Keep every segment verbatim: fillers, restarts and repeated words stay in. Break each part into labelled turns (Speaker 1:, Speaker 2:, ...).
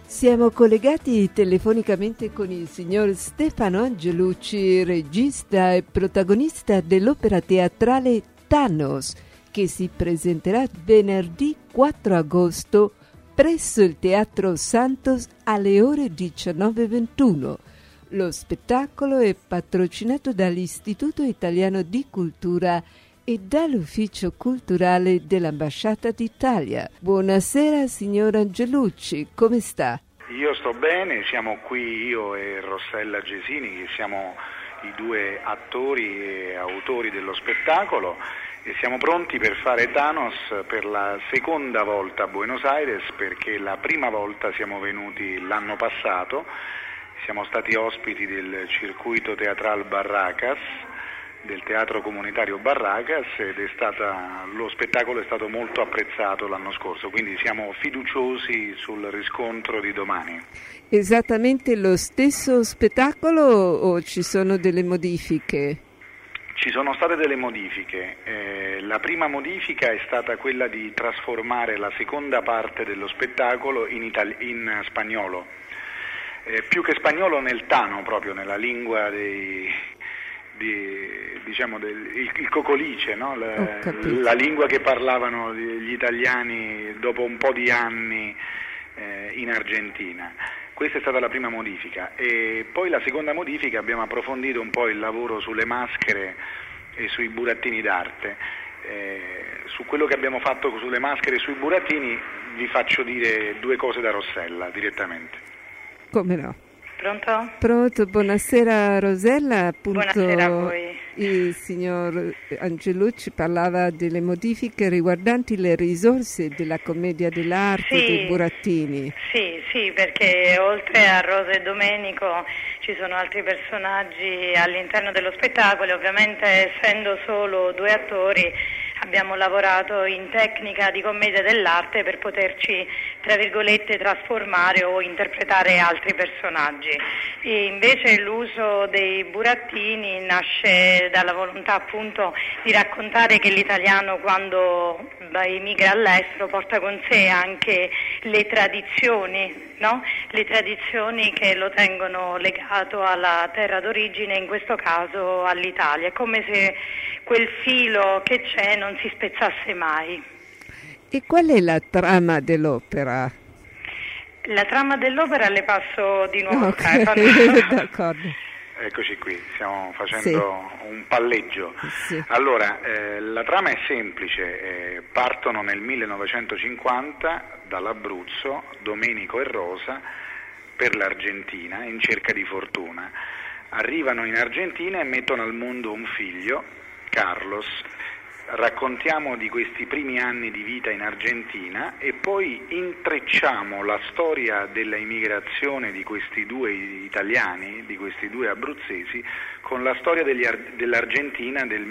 Speaker 1: Siamo collegati telefonicamente con il signor Stefano Angelucci, regista e protagonista dell'opera teatrale Thanos, che si presenterà venerdì quattro agosto presso il Teatro Santos alle ore diciannove e ventuno. Lo spettacolo è patrocinato dall'Istituto Italiano di Cultura e dall'Ufficio Culturale dell'Ambasciata d'Italia. Buonasera signor Angelucci, come sta?
Speaker 2: Io sto bene, siamo qui io e Rossella Gesini, che siamo i due attori e autori dello spettacolo, e siamo pronti per fare Thanos per la seconda volta a Buenos Aires, perché la prima volta siamo venuti l'anno passato, siamo stati ospiti del circuito teatral Barracas, del teatro comunitario Barracas, ed è stata, lo spettacolo è stato molto apprezzato l'anno scorso, quindi siamo fiduciosi sul riscontro di domani.
Speaker 1: Esattamente lo stesso spettacolo o ci sono delle modifiche?
Speaker 2: Ci sono state delle modifiche. Eh, la prima modifica è stata quella di trasformare la seconda parte dello spettacolo in, itali- in spagnolo, eh, più che spagnolo nel tano, proprio nella lingua dei... Di, diciamo del, il, il cocolice, no? la, la lingua che parlavano gli italiani dopo un po' di anni eh, in Argentina. Questa è stata la prima modifica, e poi la seconda modifica abbiamo approfondito un po' il lavoro sulle maschere e sui burattini d'arte. Eh, su quello che abbiamo fatto sulle maschere e sui burattini vi faccio dire due cose da Rossella direttamente.
Speaker 1: Come no?
Speaker 3: Pronto?
Speaker 1: Pronto, buonasera Rosella. Appunto,
Speaker 3: buonasera a voi.
Speaker 1: Il signor Angelucci parlava delle modifiche riguardanti le risorse della commedia dell'arte,
Speaker 3: sì,
Speaker 1: dei burattini.
Speaker 3: Sì, sì, perché oltre a Rosa e Domenico ci sono altri personaggi all'interno dello spettacolo, ovviamente essendo solo due attori abbiamo lavorato in tecnica di commedia dell'arte per poterci, tra virgolette, trasformare o interpretare altri personaggi. E invece l'uso dei burattini nasce dalla volontà appunto di raccontare che l'italiano, quando emigra all'estero, porta con sé anche le tradizioni, no? Le tradizioni che lo tengono legato alla terra d'origine, in questo caso all'Italia. È come se quel filo che c'è non si spezzasse mai.
Speaker 1: E qual è la trama dell'opera?
Speaker 3: La trama dell'opera le passo di nuovo.
Speaker 1: Okay. D'accordo.
Speaker 2: Eccoci qui, stiamo facendo
Speaker 1: sì.
Speaker 2: un palleggio.
Speaker 1: Sì.
Speaker 2: Allora, eh, la trama è semplice, eh, partono nel millenovecentocinquanta dall'Abruzzo Domenico e Rosa per l'Argentina in cerca di fortuna. Arrivano in Argentina e mettono al mondo un figlio, Carlos. Raccontiamo di questi primi anni di vita in Argentina e poi intrecciamo la storia della immigrazione di questi due italiani, di questi due abruzzesi, con la storia degli, dell'Argentina del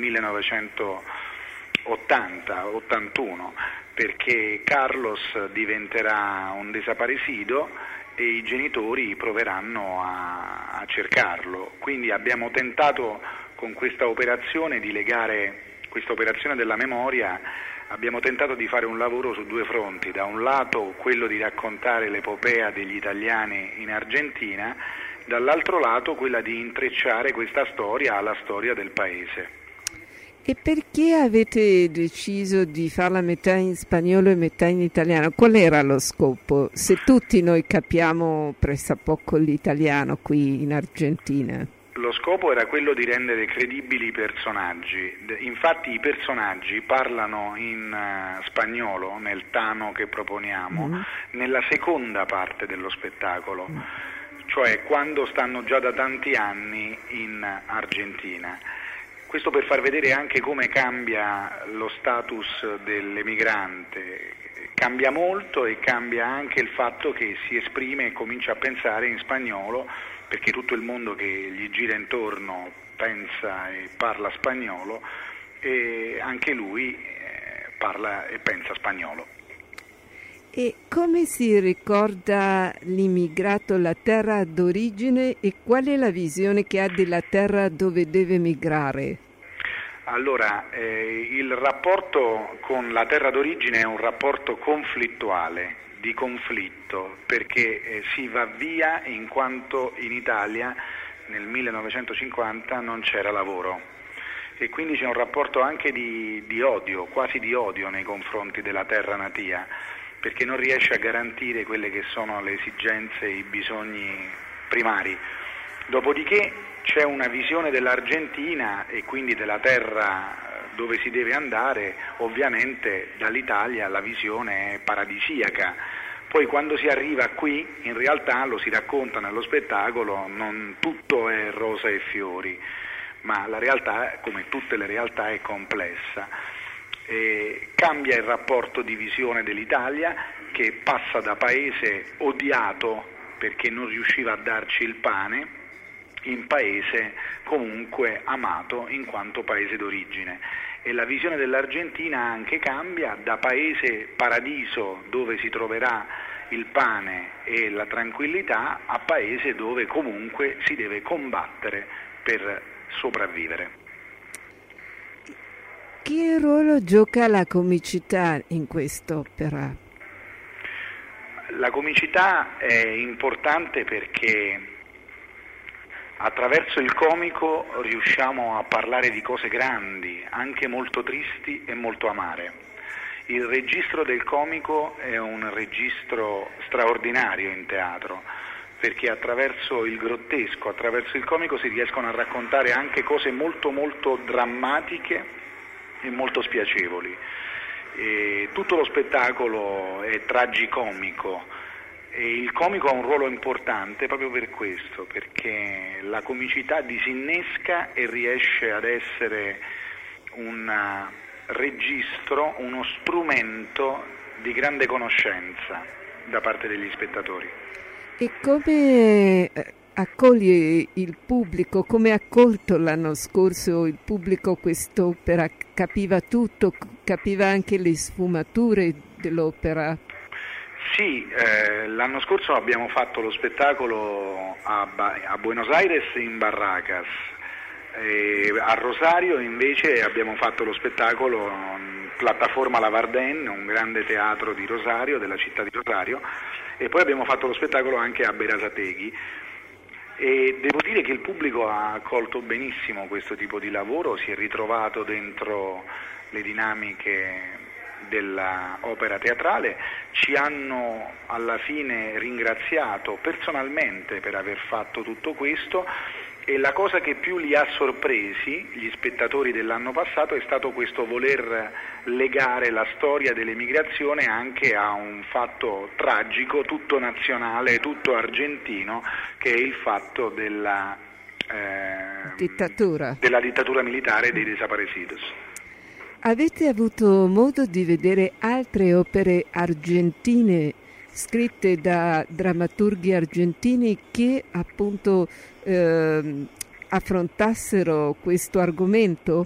Speaker 2: millenovecentottanta ottantuno, perché Carlos diventerà un desaparecido e i genitori proveranno a, a cercarlo. Quindi abbiamo tentato con questa operazione di legare questa operazione della memoria, abbiamo tentato di fare un lavoro su due fronti: da un lato quello di raccontare l'epopea degli italiani in Argentina, dall'altro lato quella di intrecciare questa storia alla storia del paese.
Speaker 1: E perché avete deciso di farla metà in spagnolo e metà in italiano? Qual era lo scopo? Se tutti noi capiamo pressappoco l'italiano qui in Argentina.
Speaker 2: Lo scopo era quello di rendere credibili i personaggi. Infatti i personaggi parlano in uh, spagnolo nel tano che proponiamo, mm. nella seconda parte dello spettacolo, mm. cioè quando stanno già da tanti anni in Argentina. Questo per far vedere anche come cambia lo status dell'emigrante. Cambia molto, e cambia anche il fatto che si esprime e comincia a pensare in spagnolo, perché tutto il mondo che gli gira intorno pensa e parla spagnolo, e anche lui eh, parla e pensa spagnolo.
Speaker 1: E come si ricorda l'immigrato la terra d'origine, e qual è la visione che ha della terra dove deve migrare?
Speaker 2: Allora, eh, il rapporto con la terra d'origine è un rapporto conflittuale, di conflitto, perché eh, si va via in quanto in Italia nel millenovecentocinquanta non c'era lavoro e quindi c'è un rapporto anche di, di odio, quasi di odio nei confronti della terra natia, perché non riesce a garantire quelle che sono le esigenze e i bisogni primari. Dopodiché c'è una visione dell'Argentina e quindi della terra dove si deve andare, ovviamente dall'Italia la visione è paradisiaca. Poi quando si arriva qui, in realtà lo si racconta nello spettacolo, non tutto è rose e fiori, ma la realtà, come tutte le realtà, è complessa. E cambia il rapporto di visione dell'Italia, che passa da paese odiato perché non riusciva a darci il pane, in paese comunque amato in quanto paese d'origine. E la visione dell'Argentina anche cambia da paese paradiso dove si troverà il pane e la tranquillità a paese dove comunque si deve combattere per sopravvivere.
Speaker 1: Che ruolo gioca la comicità in quest'opera?
Speaker 2: La comicità è importante perché attraverso il comico riusciamo a parlare di cose grandi, anche molto tristi e molto amare. Il registro del comico è un registro straordinario in teatro, perché attraverso il grottesco, attraverso il comico si riescono a raccontare anche cose molto molto drammatiche e molto spiacevoli. E tutto lo spettacolo è tragicomico. E il comico ha un ruolo importante proprio per questo, perché la comicità disinnesca e riesce ad essere un registro, uno strumento di grande conoscenza da parte degli spettatori.
Speaker 1: E come accoglie il pubblico, come ha accolto l'anno scorso il pubblico quest'opera? Capiva tutto, capiva anche le sfumature dell'opera?
Speaker 2: Sì, eh, l'anno scorso abbiamo fatto lo spettacolo a, ba- a Buenos Aires in Barracas, e a Rosario invece abbiamo fatto lo spettacolo in Piattaforma Lavardin, un grande teatro di Rosario, della città di Rosario, e poi abbiamo fatto lo spettacolo anche a Berazategui. E devo dire che il pubblico ha accolto benissimo questo tipo di lavoro, si è ritrovato dentro le dinamiche dell'opera teatrale, ci hanno alla fine ringraziato personalmente per aver fatto tutto questo e la cosa che più li ha sorpresi, gli spettatori dell'anno passato, è stato questo voler legare la storia dell'emigrazione anche a un fatto tragico, tutto nazionale, tutto argentino, che è il fatto della, eh,
Speaker 1: dittatura.
Speaker 2: della dittatura militare dei desaparecidos.
Speaker 1: Avete avuto modo di vedere altre opere argentine scritte da drammaturghi argentini che appunto eh, affrontassero questo argomento?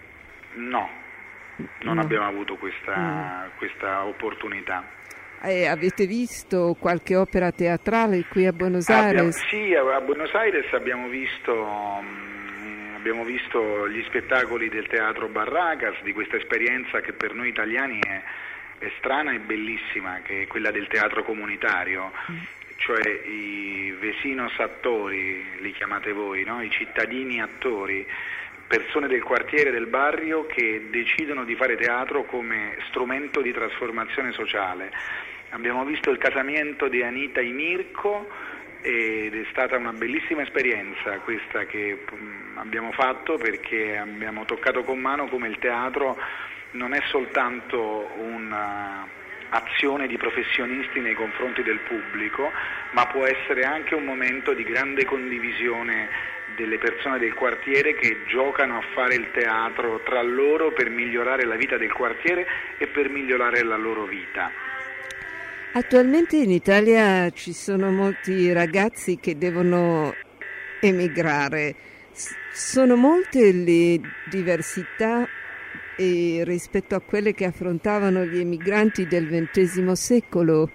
Speaker 2: No, non
Speaker 1: no.
Speaker 2: abbiamo avuto questa,
Speaker 1: mm.
Speaker 2: questa opportunità.
Speaker 1: Eh, avete visto qualche opera teatrale qui a Buenos
Speaker 2: Abbiamo,
Speaker 1: Aires?
Speaker 2: sì, a Buenos Aires abbiamo visto... Abbiamo visto gli spettacoli del Teatro Barracas, di questa esperienza che per noi italiani è, è strana e bellissima, che è quella del teatro comunitario, mm. cioè i vecinos attori, li chiamate voi, no? I cittadini attori, persone del quartiere, del barrio che decidono di fare teatro come strumento di trasformazione sociale. Abbiamo visto il casamento di Anita e Mirko, ed è stata una bellissima esperienza questa che abbiamo fatto, perché abbiamo toccato con mano come il teatro non è soltanto un'azione di professionisti nei confronti del pubblico, ma può essere anche un momento di grande condivisione delle persone del quartiere che giocano a fare il teatro tra loro per migliorare la vita del quartiere e per migliorare la loro vita.
Speaker 1: Attualmente in Italia ci sono molti ragazzi che devono emigrare. S- sono molte le diversità eh, rispetto a quelle che affrontavano gli emigranti del ventesimo secolo?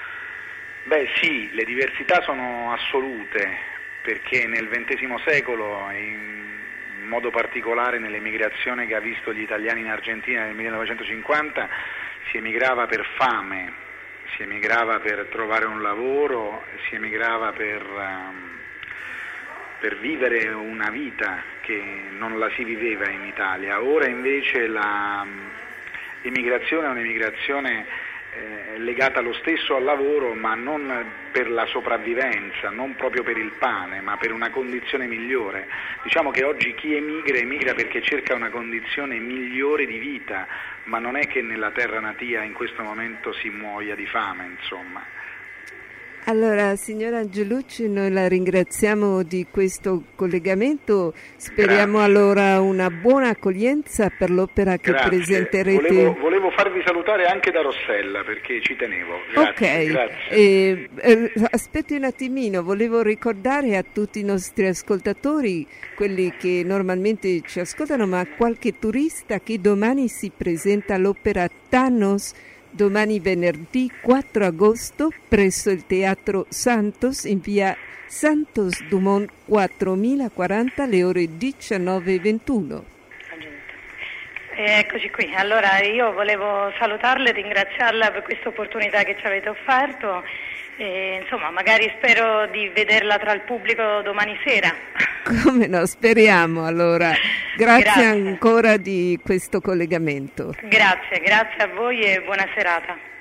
Speaker 2: Beh sì, le diversità sono assolute, perché nel ventesimo secolo, in modo particolare nell'emigrazione che ha visto gli italiani in Argentina nel millenovecentocinquanta, si emigrava per fame. si emigrava per trovare un lavoro, si emigrava per, um, per vivere una vita che non la si viveva in Italia. Ora invece la um, emigrazione è un'emigrazione eh, legata lo stesso al lavoro, ma non per la sopravvivenza, non proprio per il pane, ma per una condizione migliore. Diciamo che oggi chi emigra emigra perché cerca una condizione migliore di vita, ma non è che nella terra natia in questo momento si muoia di fame, insomma.
Speaker 1: Allora, signora Angelucci, noi la ringraziamo di questo collegamento, speriamo Grazie. Allora una buona accoglienza per l'opera che Grazie. Presenterete.
Speaker 2: Volevo, volevo farvi salutare anche da Rossella perché ci tenevo. Grazie.
Speaker 1: Ok,
Speaker 2: Grazie.
Speaker 1: Eh, eh, aspetti un attimino, volevo ricordare a tutti i nostri ascoltatori, quelli che normalmente ci ascoltano, ma qualche turista, che domani si presenta all'opera Thanos, domani venerdì quattro agosto presso il Teatro Santos in via Santos Dumont quattromilaquaranta alle ore diciannove e ventuno.
Speaker 3: Eccoci qui, allora io volevo salutarla e ringraziarla per questa opportunità che ci avete offerto e, insomma, magari spero di vederla tra il pubblico domani sera.
Speaker 1: Come no, speriamo allora. Grazie, grazie ancora di questo collegamento.
Speaker 3: Grazie, grazie a voi e buona serata.